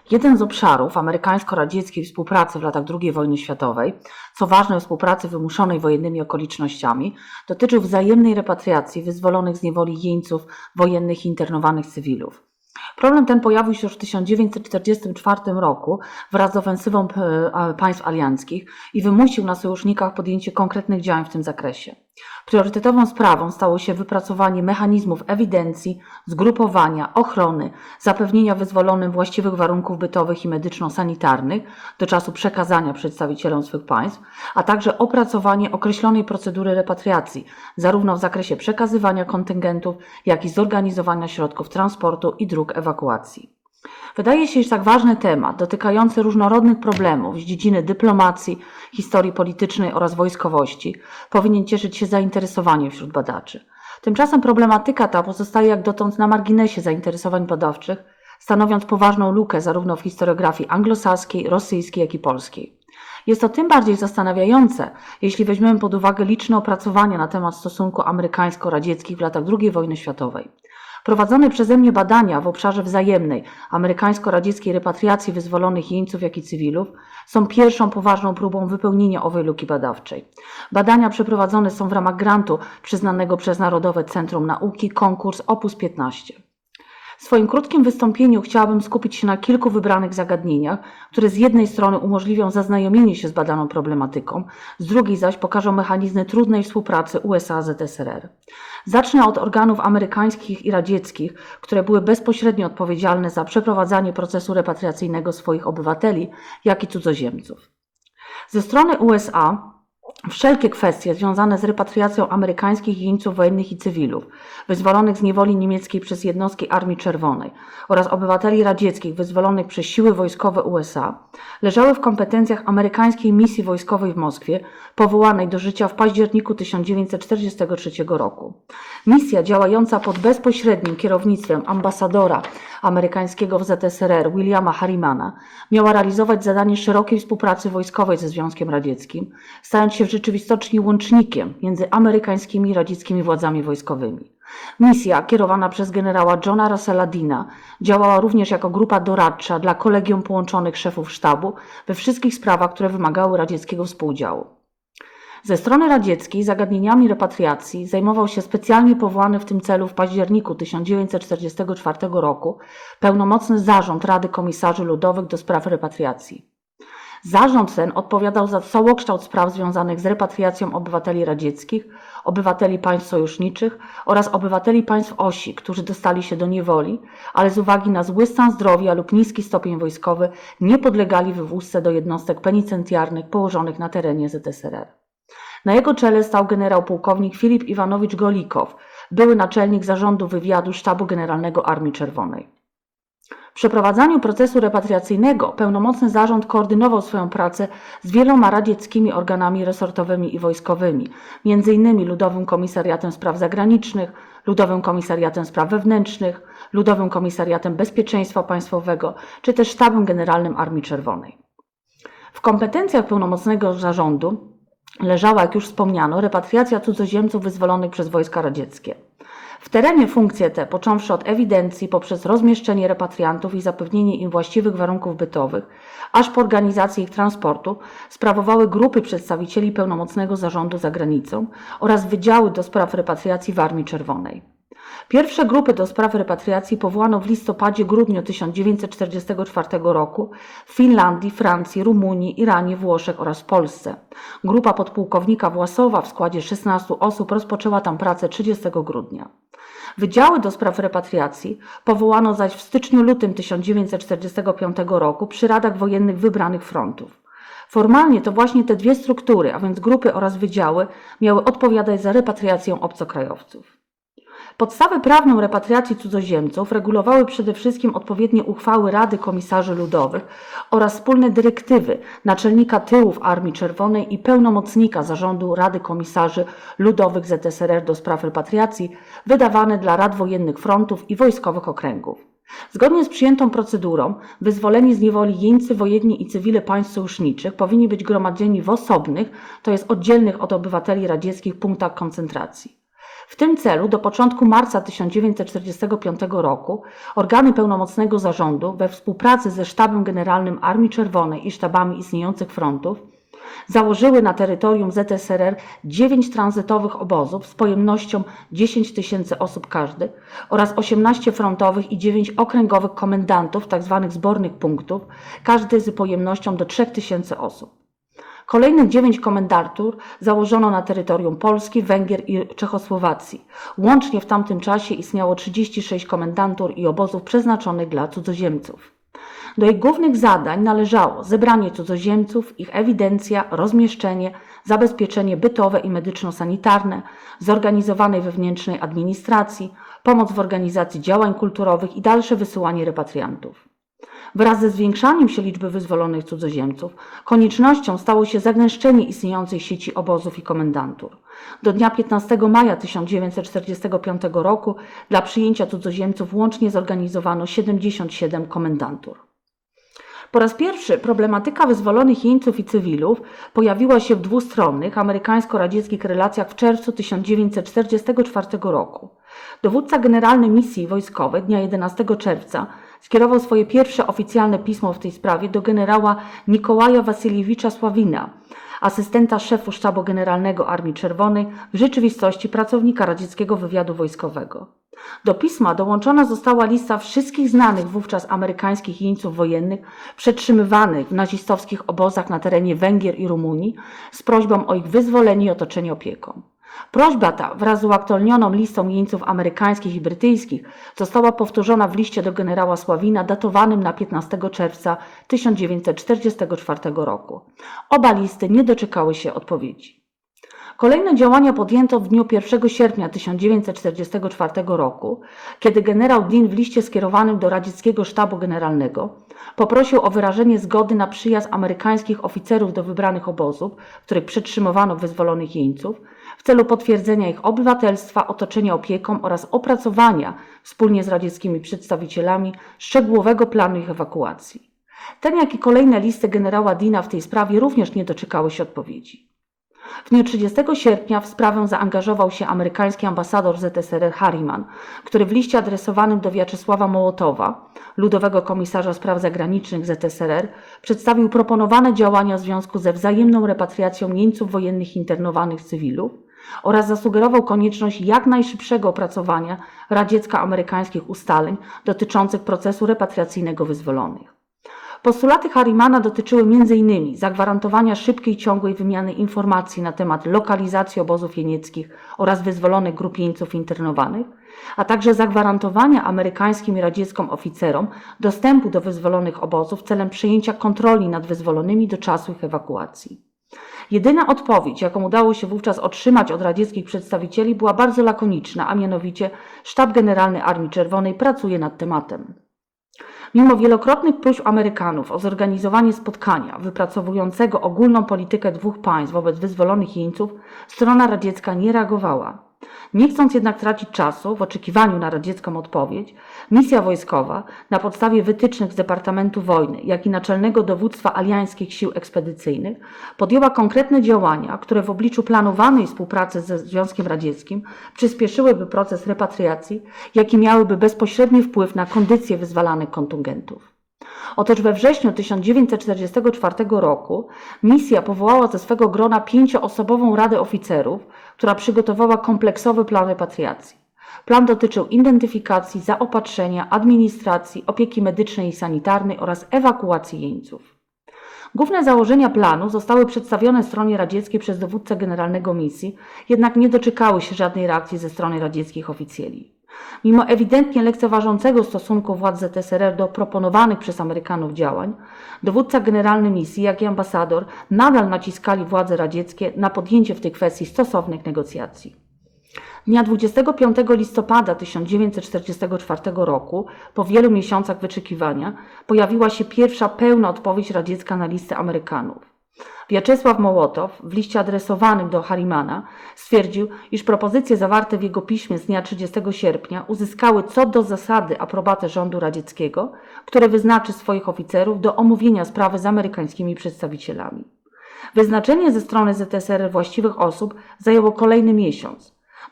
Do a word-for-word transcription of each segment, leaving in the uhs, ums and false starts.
Jeden z obszarów amerykańsko-radzieckiej współpracy w latach drugiej wojny światowej, co ważne współpracy wymuszonej wojennymi okolicznościami, dotyczył wzajemnej repatriacji wyzwolonych z niewoli jeńców wojennych i internowanych cywilów. Problem ten pojawił się już w tysiąc dziewięćset czterdziestym czwartym roku wraz z ofensywą państw alianckich i wymusił na sojusznikach podjęcie konkretnych działań w tym zakresie. Priorytetową sprawą stało się wypracowanie mechanizmów ewidencji, zgrupowania, ochrony, zapewnienia wyzwolonym właściwych warunków bytowych i medyczno-sanitarnych do czasu przekazania przedstawicielom swych państw, a także opracowanie określonej procedury repatriacji, zarówno w zakresie przekazywania kontyngentów, jak i zorganizowania środków transportu i dróg ewakuacji. Wydaje się, że tak ważny temat, dotykający różnorodnych problemów z dziedziny dyplomacji, historii politycznej oraz wojskowości, powinien cieszyć się zainteresowaniem wśród badaczy. Tymczasem problematyka ta pozostaje jak dotąd na marginesie zainteresowań badawczych, stanowiąc poważną lukę zarówno w historiografii anglosaskiej, rosyjskiej, jak i polskiej. Jest to tym bardziej zastanawiające, jeśli weźmiemy pod uwagę liczne opracowania na temat stosunków amerykańsko-radzieckich w latach drugiej wojny światowej. Prowadzone przeze mnie badania w obszarze wzajemnej amerykańsko-radzieckiej repatriacji wyzwolonych jeńców, jak i cywilów są pierwszą poważną próbą wypełnienia owej luki badawczej. Badania przeprowadzone są w ramach grantu przyznanego przez Narodowe Centrum Nauki konkurs Opus piętnaście. W swoim krótkim wystąpieniu chciałabym skupić się na kilku wybranych zagadnieniach, które z jednej strony umożliwią zaznajomienie się z badaną problematyką, z drugiej zaś pokażą mechanizmy trudnej współpracy U S A z Z S R R. Zacznę od organów amerykańskich i radzieckich, które były bezpośrednio odpowiedzialne za przeprowadzanie procesu repatriacyjnego swoich obywateli, jak i cudzoziemców. Ze strony U S A wszelkie kwestie związane z repatriacją amerykańskich jeńców wojennych i cywilów wyzwolonych z niewoli niemieckiej przez jednostki Armii Czerwonej oraz obywateli radzieckich wyzwolonych przez siły wojskowe U S A leżały w kompetencjach amerykańskiej misji wojskowej w Moskwie, powołanej do życia w październiku tysiąc dziewięćset czterdziestego trzeciego roku. Misja działająca pod bezpośrednim kierownictwem ambasadora amerykańskiego w Z S R R Williama Harrimana miała realizować zadanie szerokiej współpracy wojskowej ze Związkiem Radzieckim, stając się w rzeczywistości łącznikiem między amerykańskimi i radzieckimi władzami wojskowymi. Misja, kierowana przez generała Johna Russella Deana, działała również jako grupa doradcza dla kolegium połączonych szefów sztabu we wszystkich sprawach, które wymagały radzieckiego współudziału. Ze strony radzieckiej zagadnieniami repatriacji zajmował się specjalnie powołany w tym celu w październiku tysiąc dziewięćset czterdziestego czwartego roku pełnomocny zarząd Rady Komisarzy Ludowych do spraw repatriacji. Zarząd ten odpowiadał za całokształt spraw związanych z repatriacją obywateli radzieckich, obywateli państw sojuszniczych oraz obywateli państw osi, którzy dostali się do niewoli, ale z uwagi na zły stan zdrowia lub niski stopień wojskowy nie podlegali wywózce do jednostek penitencjarnych położonych na terenie Z S R R. Na jego czele stał generał pułkownik Filip Iwanowicz Golikow, były naczelnik zarządu wywiadu Sztabu Generalnego Armii Czerwonej. W przeprowadzaniu procesu repatriacyjnego pełnomocny zarząd koordynował swoją pracę z wieloma radzieckimi organami resortowymi i wojskowymi, między innymi Ludowym Komisariatem Spraw Zagranicznych, Ludowym Komisariatem Spraw Wewnętrznych, Ludowym Komisariatem Bezpieczeństwa Państwowego czy też Sztabem Generalnym Armii Czerwonej. W kompetencjach pełnomocnego zarządu leżała, jak już wspomniano, repatriacja cudzoziemców wyzwolonych przez wojska radzieckie. W terenie funkcje te, począwszy od ewidencji poprzez rozmieszczenie repatriantów i zapewnienie im właściwych warunków bytowych, aż po organizację ich transportu, sprawowały grupy przedstawicieli pełnomocnego zarządu za granicą oraz wydziały do spraw repatriacji w Armii Czerwonej. Pierwsze grupy do spraw repatriacji powołano w listopadzie-grudniu tysiąc dziewięćset czterdziestego czwartego roku w Finlandii, Francji, Rumunii, Iranie, Włoszech oraz w Polsce. Grupa podpułkownika Własowa w składzie szesnastu osób rozpoczęła tam pracę trzydziestego grudnia. Wydziały do spraw repatriacji powołano zaś w styczniu-lutym tysiąc dziewięćset czterdziestego piątego roku przy radach wojennych wybranych frontów. Formalnie to właśnie te dwie struktury, a więc grupy oraz wydziały, miały odpowiadać za repatriację obcokrajowców. Podstawę prawną repatriacji cudzoziemców regulowały przede wszystkim odpowiednie uchwały Rady Komisarzy Ludowych oraz wspólne dyrektywy naczelnika tyłów Armii Czerwonej i pełnomocnika zarządu Rady Komisarzy Ludowych Z S R R do spraw repatriacji, wydawane dla rad wojennych frontów i wojskowych okręgów. Zgodnie z przyjętą procedurą, wyzwoleni z niewoli jeńcy wojenni i cywile państw sojuszniczych powinni być gromadzeni w osobnych, to jest oddzielnych od obywateli radzieckich, punktach koncentracji. W tym celu do początku marca tysiąc dziewięćset czterdziestego piątego roku organy pełnomocnego zarządu we współpracy ze Sztabem Generalnym Armii Czerwonej i sztabami istniejących frontów założyły na terytorium Z S R R dziewięć tranzytowych obozów z pojemnością dziesięć tysięcy osób każdy oraz osiemnaście frontowych i dziewięć okręgowych komendantów, tzw. zbornych punktów, każdy z pojemnością do trzech tysięcy osób. Kolejnych dziewięć komendantur założono na terytorium Polski, Węgier i Czechosłowacji. Łącznie w tamtym czasie istniało trzydzieści sześć komendantur i obozów przeznaczonych dla cudzoziemców. Do ich głównych zadań należało zebranie cudzoziemców, ich ewidencja, rozmieszczenie, zabezpieczenie bytowe i medyczno-sanitarne, zorganizowanej wewnętrznej administracji, pomoc w organizacji działań kulturowych i dalsze wysyłanie repatriantów. Wraz ze zwiększaniem się liczby wyzwolonych cudzoziemców, koniecznością stało się zagęszczenie istniejącej sieci obozów i komendantur. Do dnia piętnastego maja tysiąc dziewięćset czterdziestego piątego roku dla przyjęcia cudzoziemców łącznie zorganizowano siedemdziesiąt siedem komendantur. Po raz pierwszy problematyka wyzwolonych jeńców i cywilów pojawiła się w dwustronnych amerykańsko-radzieckich relacjach w czerwcu tysiąc dziewięćset czterdziestego czwartego roku. Dowódca generalny misji wojskowej dnia jedenastego czerwca skierował swoje pierwsze oficjalne pismo w tej sprawie do generała Nikołaja Wasyljewicza Sławina, asystenta szefu Sztabu Generalnego Armii Czerwonej, w rzeczywistości pracownika radzieckiego wywiadu wojskowego. Do pisma dołączona została lista wszystkich znanych wówczas amerykańskich jeńców wojennych przetrzymywanych w nazistowskich obozach na terenie Węgier i Rumunii z prośbą o ich wyzwolenie i otoczenie opieką. Prośba ta wraz z uaktualnioną listą jeńców amerykańskich i brytyjskich została powtórzona w liście do generała Sławina datowanym na piętnastego czerwca tysiąc dziewięćset czterdziestego czwartego roku. Oba listy nie doczekały się odpowiedzi. Kolejne działania podjęto w dniu pierwszego sierpnia tysiąc dziewięćset czterdziestego czwartego roku, kiedy generał Dean w liście skierowanym do radzieckiego sztabu generalnego poprosił o wyrażenie zgody na przyjazd amerykańskich oficerów do wybranych obozów, w których przetrzymywano wyzwolonych jeńców, w celu potwierdzenia ich obywatelstwa, otoczenia opieką oraz opracowania wspólnie z radzieckimi przedstawicielami szczegółowego planu ich ewakuacji. Ten, jak i kolejne listy generała Deana w tej sprawie również nie doczekały się odpowiedzi. W dniu trzydziestego sierpnia w sprawę zaangażował się amerykański ambasador Z S R R Harriman, który w liście adresowanym do Wiaczesława Mołotowa, ludowego komisarza spraw zagranicznych Z S R R, przedstawił proponowane działania w związku ze wzajemną repatriacją jeńców wojennych internowanych cywilów oraz zasugerował konieczność jak najszybszego opracowania radziecko-amerykańskich ustaleń dotyczących procesu repatriacyjnego wyzwolonych. Postulaty Harrimana dotyczyły między innymi zagwarantowania szybkiej i ciągłej wymiany informacji na temat lokalizacji obozów jenieckich oraz wyzwolonych grup jeńców internowanych, a także zagwarantowania amerykańskim i radzieckim oficerom dostępu do wyzwolonych obozów celem przejęcia kontroli nad wyzwolonymi do czasu ich ewakuacji. Jedyna odpowiedź, jaką udało się wówczas otrzymać od radzieckich przedstawicieli, była bardzo lakoniczna, a mianowicie Sztab Generalny Armii Czerwonej pracuje nad tematem. Mimo wielokrotnych próśb Amerykanów o zorganizowanie spotkania wypracowującego ogólną politykę dwóch państw wobec wyzwolonych jeńców, strona radziecka nie reagowała. Nie chcąc jednak tracić czasu w oczekiwaniu na radziecką odpowiedź, misja wojskowa na podstawie wytycznych z Departamentu Wojny, jak i Naczelnego Dowództwa Aliańskich Sił Ekspedycyjnych podjęła konkretne działania, które w obliczu planowanej współpracy ze Związkiem Radzieckim przyspieszyłyby proces repatriacji, jak i miałyby bezpośredni wpływ na kondycję wyzwalanych kontyngentów. Otóż we wrześniu tysiąc dziewięćset czterdziestego czwartego roku misja powołała ze swego grona pięcioosobową Radę Oficerów, która przygotowała kompleksowy plan repatriacji. Plan dotyczył identyfikacji, zaopatrzenia, administracji, opieki medycznej i sanitarnej oraz ewakuacji jeńców. Główne założenia planu zostały przedstawione stronie radzieckiej przez dowódcę generalnego misji, jednak nie doczekały się żadnej reakcji ze strony radzieckich oficjeli. Mimo ewidentnie lekceważącego stosunku władz Z S R R do proponowanych przez Amerykanów działań, dowódca generalny misji, jak i ambasador nadal naciskali władze radzieckie na podjęcie w tej kwestii stosownych negocjacji. Dnia dwudziestego piątego listopada tysiąc dziewięćset czterdziestego czwartego roku, po wielu miesiącach wyczekiwania, pojawiła się pierwsza pełna odpowiedź radziecka na listę Amerykanów. Wiaczesław Mołotow w liście adresowanym do Harrimana stwierdził, iż propozycje zawarte w jego piśmie z dnia trzydziestego sierpnia uzyskały co do zasady aprobatę rządu radzieckiego, które wyznaczy swoich oficerów do omówienia sprawy z amerykańskimi przedstawicielami. Wyznaczenie ze strony Z S R R właściwych osób zajęło kolejny miesiąc.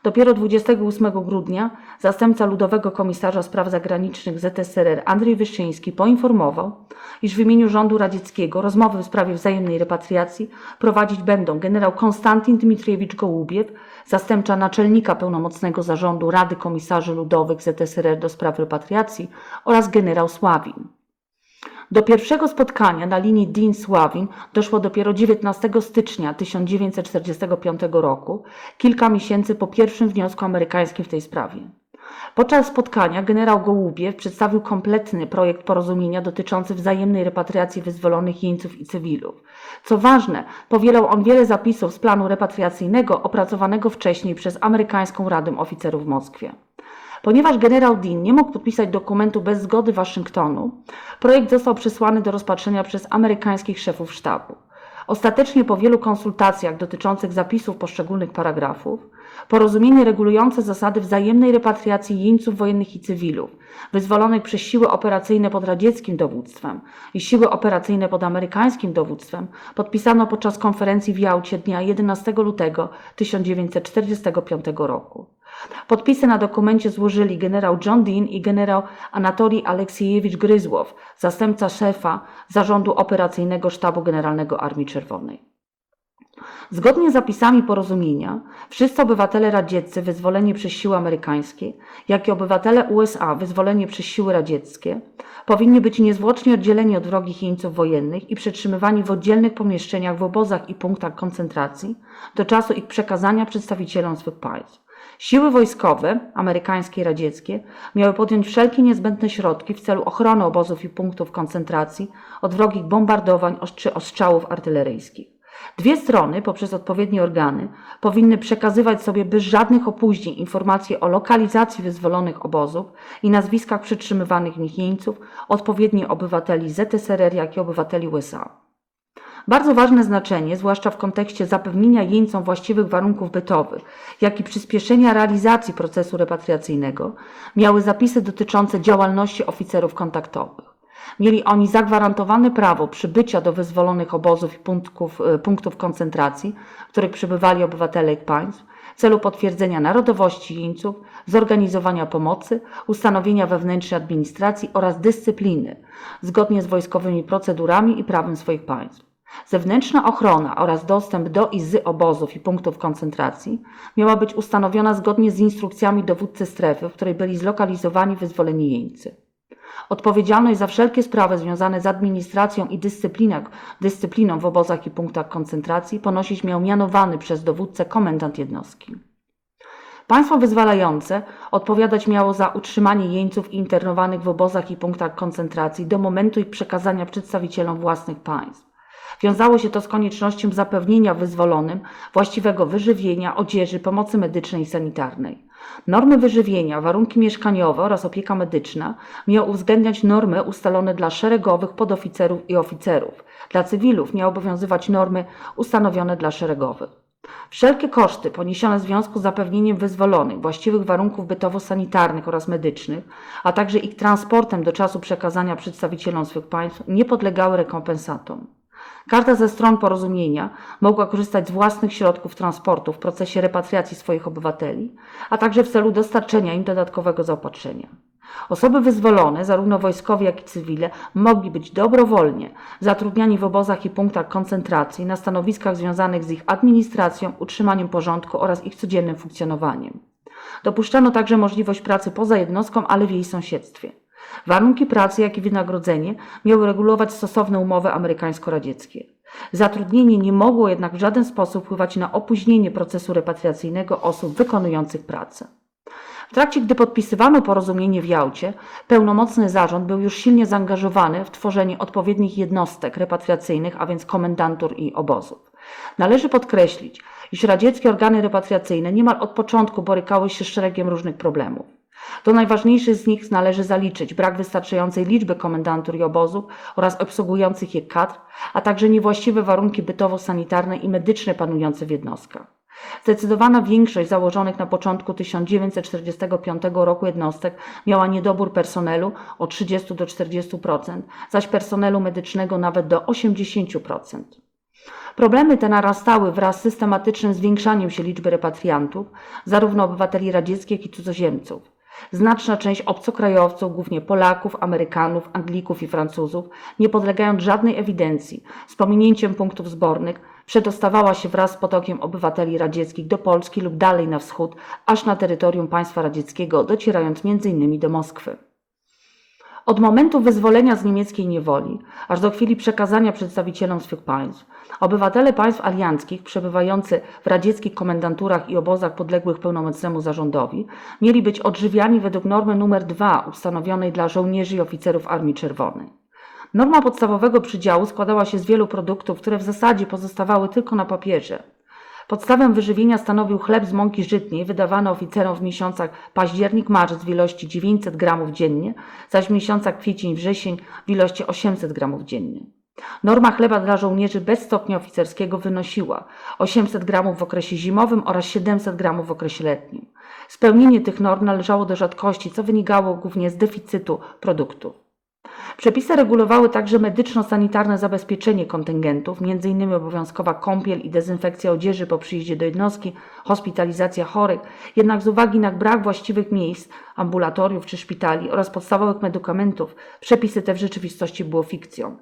Dopiero dwudziestego ósmego grudnia zastępca Ludowego Komisarza Spraw Zagranicznych Z S R R Andrzej Wyszczyński poinformował, iż w imieniu rządu radzieckiego rozmowy w sprawie wzajemnej repatriacji prowadzić będą generał Konstantin Dmitriewicz Gołubiew, zastępca naczelnika pełnomocnego zarządu Rady Komisarzy Ludowych Z S R R do spraw repatriacji oraz generał Sławin. Do pierwszego spotkania na linii Dean-Sławin doszło dopiero dziewiętnastego stycznia tysiąc dziewięćset czterdziestego piątego roku, kilka miesięcy po pierwszym wniosku amerykańskim w tej sprawie. Podczas spotkania generał Gołubiew przedstawił kompletny projekt porozumienia dotyczący wzajemnej repatriacji wyzwolonych jeńców i cywilów. Co ważne, powielał on wiele zapisów z planu repatriacyjnego opracowanego wcześniej przez amerykańską Radę Oficerów w Moskwie. Ponieważ generał Dean nie mógł podpisać dokumentu bez zgody Waszyngtonu, projekt został przesłany do rozpatrzenia przez amerykańskich szefów sztabu. Ostatecznie po wielu konsultacjach dotyczących zapisów poszczególnych paragrafów, porozumienie regulujące zasady wzajemnej repatriacji jeńców wojennych i cywilów, wyzwolonych przez siły operacyjne pod radzieckim dowództwem i siły operacyjne pod amerykańskim dowództwem, podpisano podczas konferencji w Jałcie dnia jedenastego lutego tysiąc dziewięćset czterdziestego piątego roku. Podpisy na dokumencie złożyli generał John Dean i generał Anatolij Aleksiejewicz Gryzłow, zastępca szefa Zarządu Operacyjnego Sztabu Generalnego Armii Czerwonej. Zgodnie z zapisami porozumienia, wszyscy obywatele radzieccy wyzwoleni przez siły amerykańskie, jak i obywatele U S A wyzwoleni przez siły radzieckie, powinni być niezwłocznie oddzieleni od wrogich jeńców wojennych i przetrzymywani w oddzielnych pomieszczeniach w obozach i punktach koncentracji do czasu ich przekazania przedstawicielom swych państw. Siły wojskowe, amerykańskie i radzieckie, miały podjąć wszelkie niezbędne środki w celu ochrony obozów i punktów koncentracji od wrogich bombardowań czy ostrzałów artyleryjskich. Dwie strony, poprzez odpowiednie organy, powinny przekazywać sobie bez żadnych opóźnień informacje o lokalizacji wyzwolonych obozów i nazwiskach przetrzymywanych w nich jeńców, odpowiednio obywateli Z S R R, jak i obywateli U S A. Bardzo ważne znaczenie, zwłaszcza w kontekście zapewnienia jeńcom właściwych warunków bytowych, jak i przyspieszenia realizacji procesu repatriacyjnego, miały zapisy dotyczące działalności oficerów kontaktowych. Mieli oni zagwarantowane prawo przybycia do wyzwolonych obozów i punktów, punktów koncentracji, w których przebywali obywatele ich państw, w celu potwierdzenia narodowości jeńców, zorganizowania pomocy, ustanowienia wewnętrznej administracji oraz dyscypliny, zgodnie z wojskowymi procedurami i prawem swoich państw. Zewnętrzna ochrona oraz dostęp do i z obozów i punktów koncentracji miała być ustanowiona zgodnie z instrukcjami dowódcy strefy, w której byli zlokalizowani wyzwoleni jeńcy. Odpowiedzialność za wszelkie sprawy związane z administracją i dyscypliną w obozach i punktach koncentracji ponosić miał mianowany przez dowódcę komendant jednostki. Państwo wyzwalające odpowiadać miało za utrzymanie jeńców internowanych w obozach i punktach koncentracji do momentu ich przekazania przedstawicielom własnych państw. Wiązało się to z koniecznością zapewnienia wyzwolonym właściwego wyżywienia, odzieży, pomocy medycznej i sanitarnej. Normy wyżywienia, warunki mieszkaniowe oraz opieka medyczna miały uwzględniać normy ustalone dla szeregowych, podoficerów i oficerów. Dla cywilów miały obowiązywać normy ustanowione dla szeregowych. Wszelkie koszty poniesione w związku z zapewnieniem wyzwolonych właściwych warunków bytowo-sanitarnych oraz medycznych, a także ich transportem do czasu przekazania przedstawicielom swych państw nie podlegały rekompensatom. Każda ze stron porozumienia mogła korzystać z własnych środków transportu w procesie repatriacji swoich obywateli, a także w celu dostarczenia im dodatkowego zaopatrzenia. Osoby wyzwolone, zarówno wojskowe, jak i cywile, mogli być dobrowolnie zatrudniani w obozach i punktach koncentracji na stanowiskach związanych z ich administracją, utrzymaniem porządku oraz ich codziennym funkcjonowaniem. Dopuszczano także możliwość pracy poza jednostką, ale w jej sąsiedztwie. Warunki pracy, jak i wynagrodzenie miały regulować stosowne umowy amerykańsko-radzieckie. Zatrudnienie nie mogło jednak w żaden sposób wpływać na opóźnienie procesu repatriacyjnego osób wykonujących pracę. W trakcie, gdy podpisywano porozumienie w Jałcie, pełnomocny zarząd był już silnie zaangażowany w tworzenie odpowiednich jednostek repatriacyjnych, a więc komendantur i obozów. Należy podkreślić, iż radzieckie organy repatriacyjne niemal od początku borykały się z szeregiem różnych problemów. Do najważniejszych z nich należy zaliczyć brak wystarczającej liczby komendantur i obozów oraz obsługujących je kadr, a także niewłaściwe warunki bytowo-sanitarne i medyczne panujące w jednostkach. Zdecydowana większość założonych na początku tysiąc dziewięćset czterdziestego piątego roku jednostek miała niedobór personelu od trzydziestu do czterdziestu procent, zaś personelu medycznego nawet do osiemdziesięciu procent. Problemy te narastały wraz z systematycznym zwiększaniem się liczby repatriantów, zarówno obywateli radzieckich, jak i cudzoziemców. Znaczna część obcokrajowców, głównie Polaków, Amerykanów, Anglików i Francuzów, nie podlegając żadnej ewidencji, z pominięciem punktów zbornych, przedostawała się wraz z potokiem obywateli radzieckich do Polski lub dalej na wschód, aż na terytorium państwa radzieckiego, docierając między innymi do Moskwy. Od momentu wyzwolenia z niemieckiej niewoli, aż do chwili przekazania przedstawicielom swych państw, obywatele państw alianckich przebywający w radzieckich komendanturach i obozach podległych pełnomocnemu zarządowi mieli być odżywiani według normy numer dwa ustanowionej dla żołnierzy i oficerów Armii Czerwonej. Norma podstawowego przydziału składała się z wielu produktów, które w zasadzie pozostawały tylko na papierze. Podstawę wyżywienia stanowił chleb z mąki żytniej wydawany oficerom w miesiącach październik-marzec w ilości dziewięćset gramów dziennie, zaś w miesiącach kwiecień-wrzesień w ilości osiemset gramów dziennie. Norma chleba dla żołnierzy bez stopnia oficerskiego wynosiła osiemset gramów w okresie zimowym oraz siedemset gramów w okresie letnim. Spełnienie tych norm należało do rzadkości, co wynikało głównie z deficytu produktów. Przepisy regulowały także medyczno-sanitarne zabezpieczenie kontyngentów, między innymi obowiązkowa kąpiel i dezynfekcja odzieży po przyjeździe do jednostki, hospitalizacja chorych, jednak z uwagi na brak właściwych miejsc, ambulatoriów czy szpitali oraz podstawowych medykamentów, przepisy te w rzeczywistości były fikcją.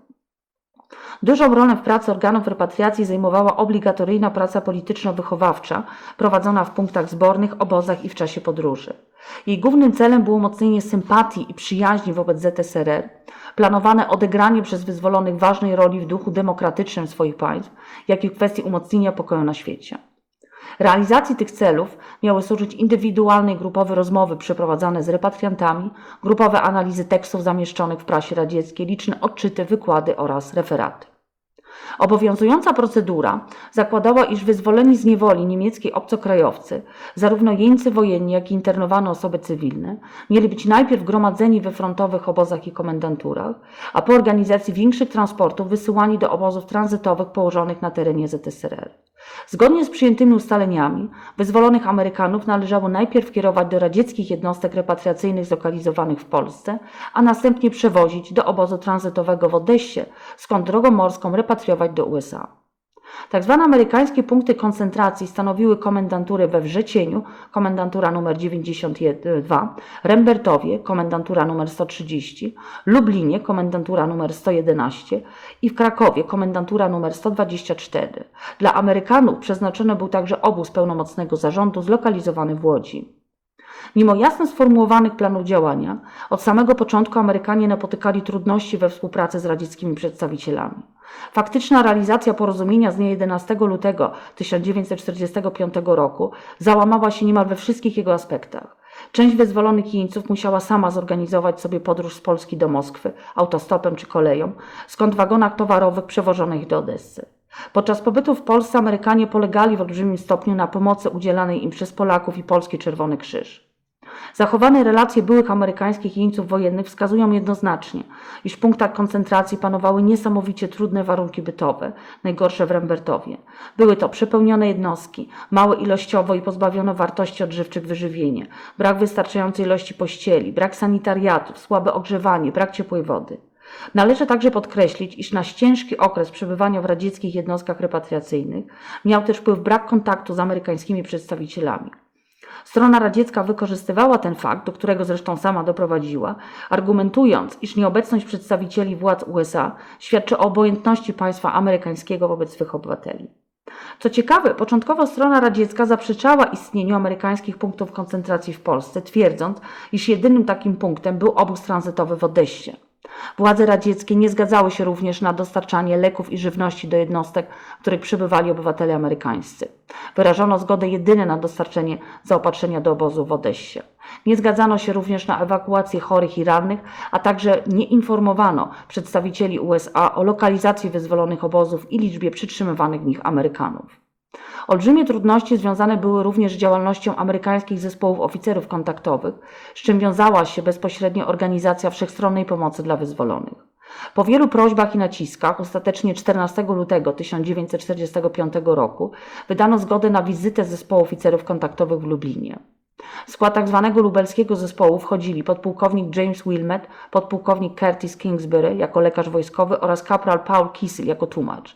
Dużą rolę w pracy organów repatriacji zajmowała obligatoryjna praca polityczno-wychowawcza prowadzona w punktach zbornych, obozach i w czasie podróży. Jej głównym celem było umocnienie sympatii i przyjaźni wobec Z S R R, planowane odegranie przez wyzwolonych ważnej roli w duchu demokratycznym swoich państw, jak i w kwestii umocnienia pokoju na świecie. Realizacji tych celów miały służyć indywidualne i grupowe rozmowy przeprowadzane z repatriantami, grupowe analizy tekstów zamieszczonych w prasie radzieckiej, liczne odczyty, wykłady oraz referaty. Obowiązująca procedura zakładała, iż wyzwoleni z niewoli niemieckiej obcokrajowcy, zarówno jeńcy wojenni, jak i internowane osoby cywilne, mieli być najpierw gromadzeni we frontowych obozach i komendanturach, a po organizacji większych transportów wysyłani do obozów tranzytowych położonych na terenie Z S R R. Zgodnie z przyjętymi ustaleniami, wyzwolonych Amerykanów należało najpierw kierować do radzieckich jednostek repatriacyjnych zlokalizowanych w Polsce, a następnie przewozić do obozu tranzytowego w Odessie, skąd drogą morską repatriować do U S A. Tak zwane amerykańskie punkty koncentracji stanowiły komendantury we Wrzecieniu, komendantura numer dziewięćdziesiąt dwa, Rembertowie, komendantura numer sto trzydzieści, Lublinie, komendantura numer sto jedenaście i w Krakowie, komendantura numer sto dwadzieścia cztery. Dla Amerykanów przeznaczony był także obóz pełnomocnego zarządu zlokalizowany w Łodzi. Mimo jasno sformułowanych planów działania, od samego początku Amerykanie napotykali trudności we współpracy z radzieckimi przedstawicielami. Faktyczna realizacja porozumienia z dnia jedenastego lutego tysiąc dziewięćset czterdziestego piątego roku załamała się niemal we wszystkich jego aspektach. Część wyzwolonych jeńców musiała sama zorganizować sobie podróż z Polski do Moskwy, autostopem czy koleją, skąd w wagonach towarowych przewożono ich do Odessy. Podczas pobytu w Polsce Amerykanie polegali w olbrzymim stopniu na pomocy udzielanej im przez Polaków i Polski Czerwony Krzyż. Zachowane relacje byłych amerykańskich jeńców wojennych wskazują jednoznacznie, iż w punktach koncentracji panowały niesamowicie trudne warunki bytowe, najgorsze w Rembertowie. Były to przepełnione jednostki, małe ilościowo i pozbawione wartości odżywczych wyżywienie, brak wystarczającej ilości pościeli, brak sanitariatów, słabe ogrzewanie, brak ciepłej wody. Należy także podkreślić, iż na ciężki okres przebywania w radzieckich jednostkach repatriacyjnych miał też wpływ brak kontaktu z amerykańskimi przedstawicielami. Strona radziecka wykorzystywała ten fakt, do którego zresztą sama doprowadziła, argumentując, iż nieobecność przedstawicieli władz U S A świadczy o obojętności państwa amerykańskiego wobec swych obywateli. Co ciekawe, początkowo strona radziecka zaprzeczała istnieniu amerykańskich punktów koncentracji w Polsce, twierdząc, iż jedynym takim punktem był obóz tranzytowy w Odessie. Władze radzieckie nie zgadzały się również na dostarczanie leków i żywności do jednostek, w których przebywali obywatele amerykańscy. Wyrażono zgodę jedynie na dostarczenie zaopatrzenia do obozu w Odessie. Nie zgadzano się również na ewakuację chorych i rannych, a także nie informowano przedstawicieli U S A o lokalizacji wyzwolonych obozów i liczbie przytrzymywanych w nich Amerykanów. Olbrzymie trudności związane były również z działalnością amerykańskich zespołów oficerów kontaktowych, z czym wiązała się bezpośrednio organizacja wszechstronnej pomocy dla wyzwolonych. Po wielu prośbach i naciskach ostatecznie czternastego lutego tysiąc dziewięćset czterdziestego piątego roku wydano zgodę na wizytę zespołu oficerów kontaktowych w Lublinie. W skład tzw. lubelskiego zespołu wchodzili podpułkownik James Wilmette, podpułkownik Curtis Kingsbury jako lekarz wojskowy oraz kapral Paul Kissel jako tłumacz.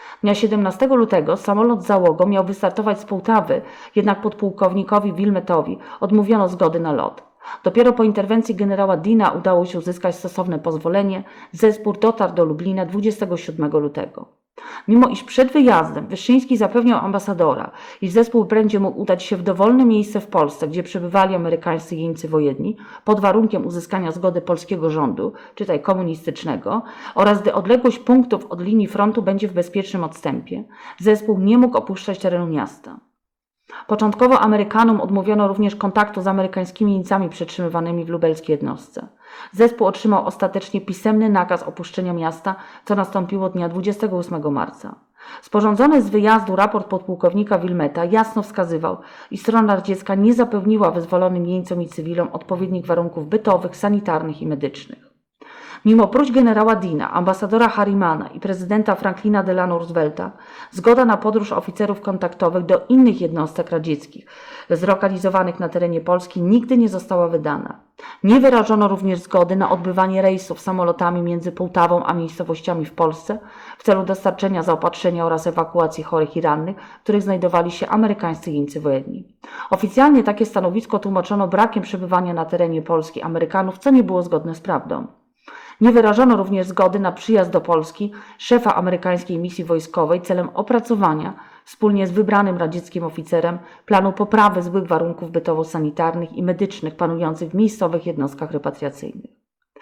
Dnia siedemnastego lutego samolot z załogą miał wystartować z Połtawy, jednak podpułkownikowi Wilmetowi odmówiono zgody na lot. Dopiero po interwencji generała Deana udało się uzyskać stosowne pozwolenie. Zespół dotarł do Lublina dwudziestego siódmego lutego. Mimo iż przed wyjazdem Wyszyński zapewniał ambasadora, iż zespół będzie mógł udać się w dowolne miejsce w Polsce, gdzie przebywali amerykańscy jeńcy wojenni, pod warunkiem uzyskania zgody polskiego rządu, czytaj komunistycznego, oraz gdy odległość punktów od linii frontu będzie w bezpiecznym odstępie, zespół nie mógł opuszczać terenu miasta. Początkowo Amerykanom odmówiono również kontaktu z amerykańskimi jeńcami przetrzymywanymi w lubelskiej jednostce. Zespół otrzymał ostatecznie pisemny nakaz opuszczenia miasta, co nastąpiło dnia dwudziestego ósmego marca. Sporządzony z wyjazdu raport podpułkownika Wilmeta jasno wskazywał, iż strona radziecka nie zapewniła wyzwolonym jeńcom i cywilom odpowiednich warunków bytowych, sanitarnych i medycznych. Mimo próśb generała Deana, ambasadora Harrimana i prezydenta Franklina Delano Roosevelta, zgoda na podróż oficerów kontaktowych do innych jednostek radzieckich zlokalizowanych na terenie Polski nigdy nie została wydana. Nie wyrażono również zgody na odbywanie rejsów samolotami między Połtawą a miejscowościami w Polsce w celu dostarczenia zaopatrzenia oraz ewakuacji chorych i rannych, w których znajdowali się amerykańscy jeńcy wojenni. Oficjalnie takie stanowisko tłumaczono brakiem przebywania na terenie Polski Amerykanów, co nie było zgodne z prawdą. Nie wyrażono również zgody na przyjazd do Polski szefa amerykańskiej misji wojskowej celem opracowania wspólnie z wybranym radzieckim oficerem planu poprawy złych warunków bytowo-sanitarnych i medycznych panujących w miejscowych jednostkach repatriacyjnych.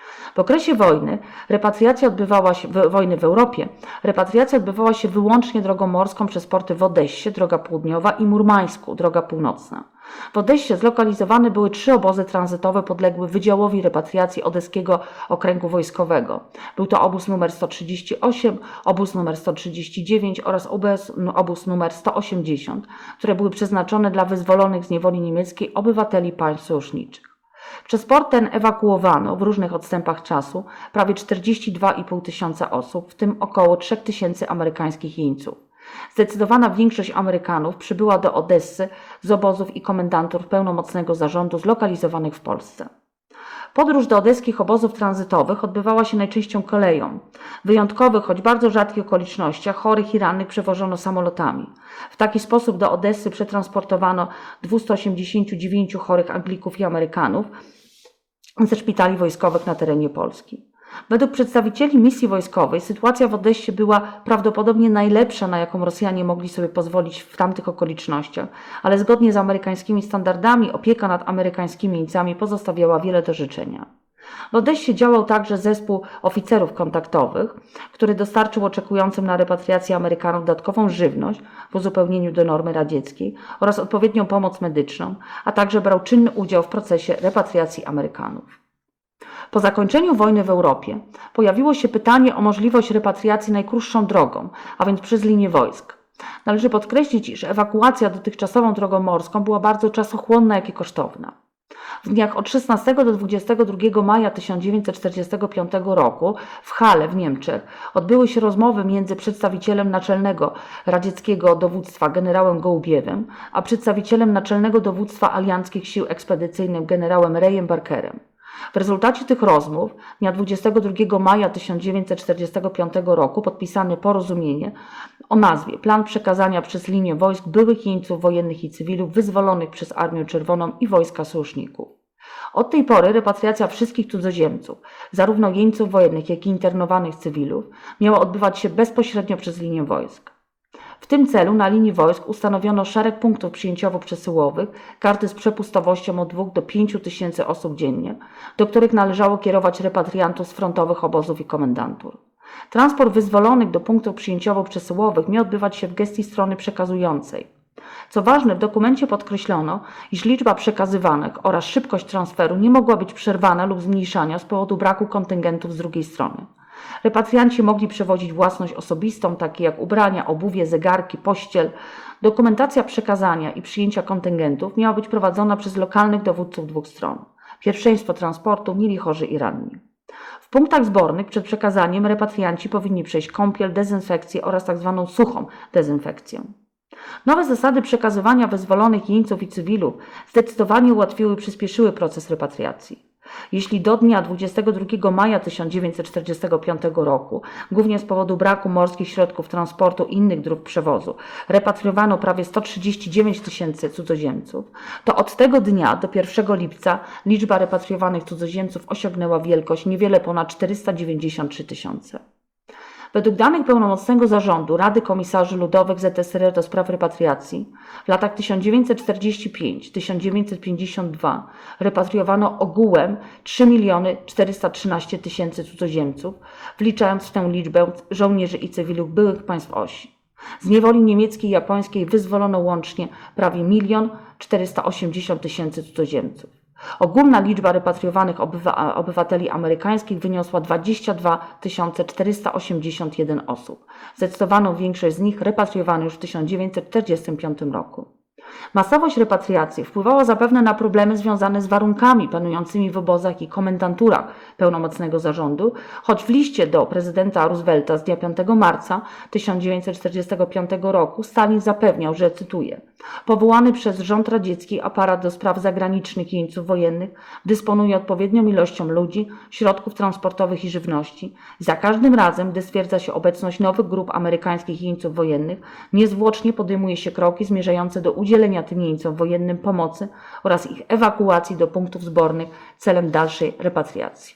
W okresie wojny repatriacja odbywała się, w, wojny w Europie repatriacja odbywała się wyłącznie drogą morską przez porty w Odessie, droga południowa, i Murmańsku, droga północna. W Odessie zlokalizowane były trzy obozy tranzytowe podległe Wydziałowi Repatriacji Odeskiego Okręgu Wojskowego. Był to obóz numer sto trzydzieści osiem, obóz numer sto trzydzieści dziewięć oraz obóz, obóz numer sto osiemdziesiąt, które były przeznaczone dla wyzwolonych z niewoli niemieckiej obywateli państw sojuszniczych. Przez port ten ewakuowano w różnych odstępach czasu prawie czterdzieści dwa i pół tysiąca osób, w tym około trzy tysiące amerykańskich jeńców. Zdecydowana większość Amerykanów przybyła do Odessy z obozów i komendantur pełnomocnego zarządu zlokalizowanych w Polsce. Podróż do odeskich obozów tranzytowych odbywała się najczęściej koleją. W wyjątkowych, choć bardzo rzadkich okolicznościach chorych i rannych przewożono samolotami. W taki sposób do Odessy przetransportowano dwieście osiemdziesiąt dziewięć chorych Anglików i Amerykanów ze szpitali wojskowych na terenie Polski. Według przedstawicieli misji wojskowej sytuacja w Odessie była prawdopodobnie najlepsza, na jaką Rosjanie mogli sobie pozwolić w tamtych okolicznościach, ale zgodnie z amerykańskimi standardami opieka nad amerykańskimi jeńcami pozostawiała wiele do życzenia. W Odessie działał także zespół oficerów kontaktowych, który dostarczył oczekującym na repatriację Amerykanów dodatkową żywność w uzupełnieniu do normy radzieckiej oraz odpowiednią pomoc medyczną, a także brał czynny udział w procesie repatriacji Amerykanów. Po zakończeniu wojny w Europie pojawiło się pytanie o możliwość repatriacji najkrótszą drogą, a więc przez linię wojsk. Należy podkreślić, iż ewakuacja dotychczasową drogą morską była bardzo czasochłonna, jak i kosztowna. W dniach od szesnastego do dwudziestego drugiego maja tysiąc dziewięćset czterdziestego piątego roku w Halle w Niemczech odbyły się rozmowy między przedstawicielem naczelnego radzieckiego dowództwa generałem Gołubiewem, a przedstawicielem naczelnego dowództwa alianckich sił ekspedycyjnych generałem Rayem Barkerem. W rezultacie tych rozmów dnia dwudziestego drugiego maja tysiąc dziewięćset czterdziestego piątego roku podpisano porozumienie o nazwie Plan przekazania przez linię wojsk byłych jeńców wojennych i cywilów wyzwolonych przez Armię Czerwoną i wojska sojuszników. Od tej pory repatriacja wszystkich cudzoziemców, zarówno jeńców wojennych, jak i internowanych cywilów, miała odbywać się bezpośrednio przez linię wojsk. W tym celu na linii wojsk ustanowiono szereg punktów przyjęciowo-przesyłowych, karty z przepustowością od dwóch do pięciu tysięcy osób dziennie, do których należało kierować repatriantów z frontowych obozów i komendantur. Transport wyzwolonych do punktów przyjęciowo-przesyłowych miał odbywać się w gestii strony przekazującej. Co ważne, w dokumencie podkreślono, iż liczba przekazywanek oraz szybkość transferu nie mogła być przerwana lub zmniejszana z powodu braku kontyngentów z drugiej strony. Repatrianci mogli przewozić własność osobistą, takie jak ubrania, obuwie, zegarki, pościel. Dokumentacja przekazania i przyjęcia kontyngentów miała być prowadzona przez lokalnych dowódców dwóch stron. Pierwszeństwo transportu mieli chorzy i ranni. W punktach zbornych przed przekazaniem repatrianci powinni przejść kąpiel, dezynfekcję oraz tzw. suchą dezynfekcję. Nowe zasady przekazywania wyzwolonych jeńców i cywilów zdecydowanie ułatwiły i przyspieszyły proces repatriacji. Jeśli do dnia dwudziestego drugiego maja tysiąc dziewięćset czterdziestego piątego roku, głównie z powodu braku morskich środków transportu i innych dróg przewozu, repatriowano prawie sto trzydzieści dziewięć tysięcy cudzoziemców, to od tego dnia do pierwszego lipca liczba repatriowanych cudzoziemców osiągnęła wielkość niewiele ponad czterysta dziewięćdziesiąt trzy tysiące. Według danych pełnomocnego zarządu Rady Komisarzy Ludowych Z S R R do spraw repatriacji w latach tysiąc dziewięćset czterdziesty piąty do tysiąc dziewięćset pięćdziesiątego drugiego repatriowano ogółem trzy miliony czterysta trzynaście tysięcy cudzoziemców, wliczając w tę liczbę żołnierzy i cywilów byłych państw osi. Z niewoli niemieckiej i japońskiej wyzwolono łącznie prawie milion czterysta osiemdziesiąt tysięcy cudzoziemców. Ogólna liczba repatriowanych obywa obywateli amerykańskich wyniosła dwadzieścia dwa tysiące czterysta osiemdziesiąt jeden osób. Zdecydowaną większość z nich repatriowano już w tysiąc dziewięćset czterdziestym piątym roku. Masowość repatriacji wpływała zapewne na problemy związane z warunkami panującymi w obozach i komendanturach pełnomocnego zarządu, choć w liście do prezydenta Roosevelta z dnia piątego marca tysiąc dziewięćset czterdziestego piątego roku Stalin zapewniał, że, cytuję, powołany przez rząd radziecki aparat do spraw zagranicznych jeńców wojennych dysponuje odpowiednią ilością ludzi, środków transportowych i żywności. Za każdym razem, gdy stwierdza się obecność nowych grup amerykańskich jeńców wojennych, niezwłocznie podejmuje się kroki zmierzające do udzielenia tym jeńcom wojennym pomocy oraz ich ewakuacji do punktów zbornych celem dalszej repatriacji.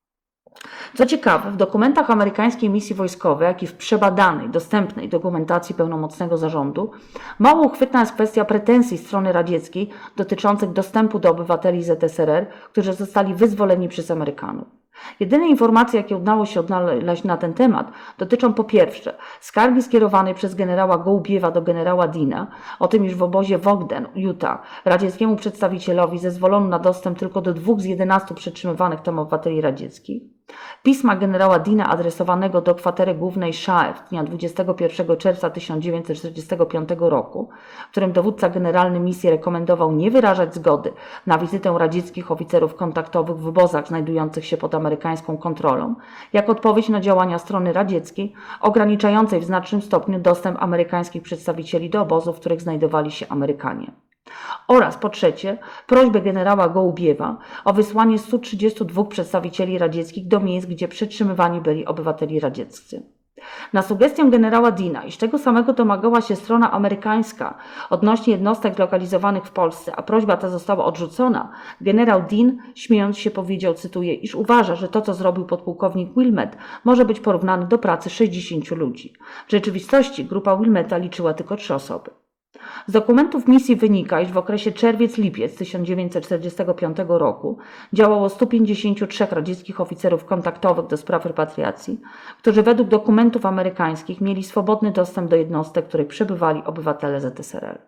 Co ciekawe, w dokumentach amerykańskiej misji wojskowej, jak i w przebadanej, dostępnej dokumentacji pełnomocnego zarządu, mało uchwytna jest kwestia pretensji strony radzieckiej dotyczących dostępu do obywateli Z S R R, którzy zostali wyzwoleni przez Amerykanów. Jedyne informacje, jakie udało się odnaleźć na ten temat, dotyczą po pierwsze skargi skierowanej przez generała Gołubiewa do generała Deana o tym, iż w obozie w Ogden, Utah, radzieckiemu przedstawicielowi zezwolono na dostęp tylko do dwóch z jedenastu przetrzymywanych tam obywateli radzieckich. Pisma generała Deana adresowanego do kwatery głównej Shaef dnia dwudziestego pierwszego czerwca tysiąc dziewięćset czterdziestego piątego roku, w którym dowódca generalny misji rekomendował nie wyrażać zgody na wizytę radzieckich oficerów kontaktowych w obozach znajdujących się pod amerykańską kontrolą, jak odpowiedź na działania strony radzieckiej ograniczającej w znacznym stopniu dostęp amerykańskich przedstawicieli do obozów, w których znajdowali się Amerykanie. Oraz po trzecie prośbę generała Gołubiewa o wysłanie stu trzydziestu dwóch przedstawicieli radzieckich do miejsc, gdzie przetrzymywani byli obywateli radzieccy. Na sugestię generała Deana, iż tego samego domagała się strona amerykańska odnośnie jednostek zlokalizowanych w Polsce, a prośba ta została odrzucona, generał Dean, śmiejąc się, powiedział, cytuję, iż uważa, że to, co zrobił podpułkownik Wilmette, może być porównane do pracy sześćdziesięciu ludzi. W rzeczywistości grupa Wilmetta liczyła tylko trzy osoby. Z dokumentów misji wynika, iż w okresie czerwiec-lipiec tysiąc dziewięćset czterdziestego piątego roku działało stu pięćdziesięciu trzech radzieckich oficerów kontaktowych do spraw repatriacji, którzy według dokumentów amerykańskich mieli swobodny dostęp do jednostek, w których przebywali obywatele Z S R R.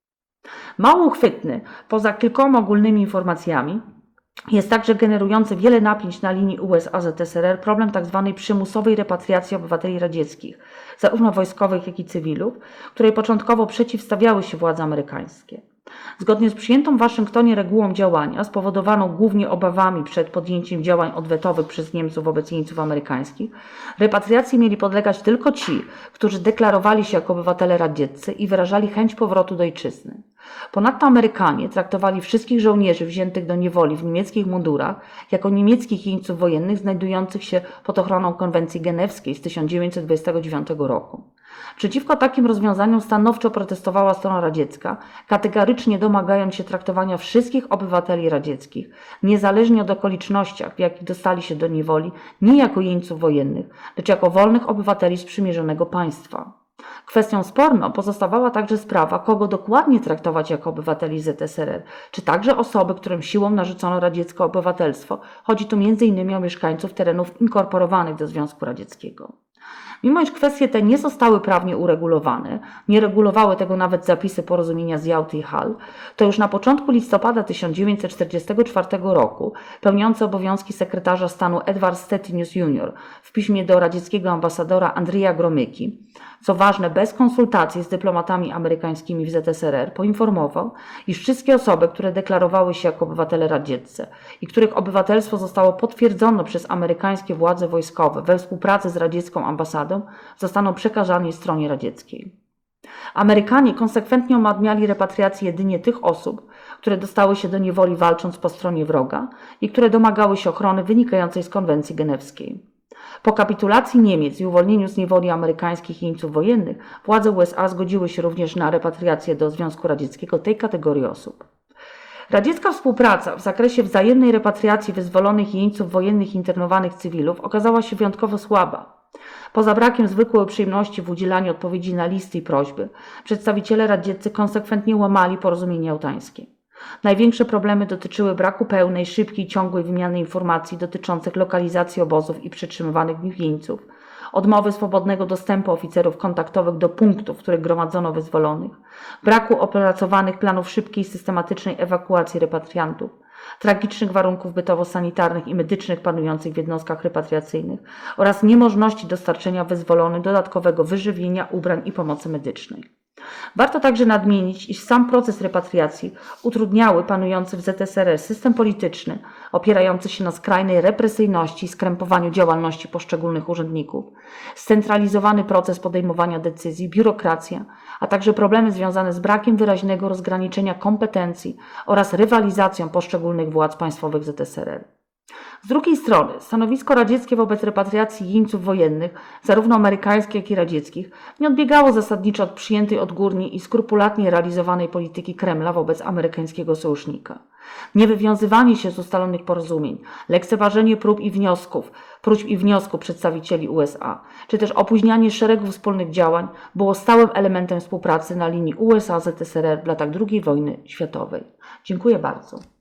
Mało uchwytny, poza kilkoma ogólnymi informacjami, jest także generujący wiele napięć na linii U S A Z S R R problem tzw. przymusowej repatriacji obywateli radzieckich, zarówno wojskowych, jak i cywilów, której początkowo przeciwstawiały się władze amerykańskie. Zgodnie z przyjętą w Waszyngtonie regułą działania, spowodowaną głównie obawami przed podjęciem działań odwetowych przez Niemców wobec jeńców amerykańskich, repatriacji mieli podlegać tylko ci, którzy deklarowali się jako obywatele radzieccy i wyrażali chęć powrotu do ojczyzny. Ponadto Amerykanie traktowali wszystkich żołnierzy wziętych do niewoli w niemieckich mundurach jako niemieckich jeńców wojennych znajdujących się pod ochroną konwencji genewskiej z tysiąc dziewięćset dwudziestego dziewiątego roku. Przeciwko takim rozwiązaniom stanowczo protestowała strona radziecka, kategorycznie domagając się traktowania wszystkich obywateli radzieckich, niezależnie od okolicznościach, w jakich dostali się do niewoli, nie jako jeńców wojennych, lecz jako wolnych obywateli sprzymierzonego państwa. Kwestią sporną pozostawała także sprawa, kogo dokładnie traktować jako obywateli Z S R R, czy także osoby, którym siłą narzucono radzieckie obywatelstwo. Chodzi tu między innymi o mieszkańców terenów inkorporowanych do Związku Radzieckiego. Mimo iż kwestie te nie zostały prawnie uregulowane, nie regulowały tego nawet zapisy porozumienia z Jałty i Hall, to już na początku listopada tysiąc dziewięćset czterdziestego czwartego roku pełniący obowiązki sekretarza stanu Edward Stettinius junior w piśmie do radzieckiego ambasadora Andrija Gromyki, co ważne bez konsultacji z dyplomatami amerykańskimi w Z S R R, poinformował, iż wszystkie osoby, które deklarowały się jako obywatele radzieccy i których obywatelstwo zostało potwierdzone przez amerykańskie władze wojskowe we współpracy z radziecką ambasadą, zostaną przekazani stronie radzieckiej. Amerykanie konsekwentnie umawiali repatriację jedynie tych osób, które dostały się do niewoli walcząc po stronie wroga i które domagały się ochrony wynikającej z konwencji genewskiej. Po kapitulacji Niemiec i uwolnieniu z niewoli amerykańskich jeńców wojennych, władze U S A zgodziły się również na repatriację do Związku Radzieckiego tej kategorii osób. Radziecka współpraca w zakresie wzajemnej repatriacji wyzwolonych jeńców wojennych i internowanych cywilów okazała się wyjątkowo słaba. Poza brakiem zwykłej uprzejmości w udzielaniu odpowiedzi na listy i prośby, przedstawiciele radzieccy konsekwentnie łamali porozumienie jałtańskie. Największe problemy dotyczyły braku pełnej, szybkiej, ciągłej wymiany informacji dotyczących lokalizacji obozów i przetrzymywanych w nich jeńców, odmowy swobodnego dostępu oficerów kontaktowych do punktów, w których gromadzono wyzwolonych, braku opracowanych planów szybkiej i systematycznej ewakuacji repatriantów, tragicznych warunków bytowo-sanitarnych i medycznych panujących w jednostkach repatriacyjnych oraz niemożności dostarczenia wyzwolonych dodatkowego wyżywienia, ubrań i pomocy medycznej. Warto także nadmienić, iż sam proces repatriacji utrudniały panujący w Z S R R system polityczny, opierający się na skrajnej represyjności i skrępowaniu działalności poszczególnych urzędników, scentralizowany proces podejmowania decyzji, biurokracja, a także problemy związane z brakiem wyraźnego rozgraniczenia kompetencji oraz rywalizacją poszczególnych władz państwowych Z S R R. Z drugiej strony, stanowisko radzieckie wobec repatriacji jeńców wojennych, zarówno amerykańskich, jak i radzieckich, nie odbiegało zasadniczo od przyjętej odgórnie i skrupulatnie realizowanej polityki Kremla wobec amerykańskiego sojusznika. Niewywiązywanie się z ustalonych porozumień, lekceważenie prób i wniosków, próśb i wniosków przedstawicieli U S A, czy też opóźnianie szeregu wspólnych działań było stałym elementem współpracy na linii U S A Z S R R w latach drugiej wojny światowej. Dziękuję bardzo.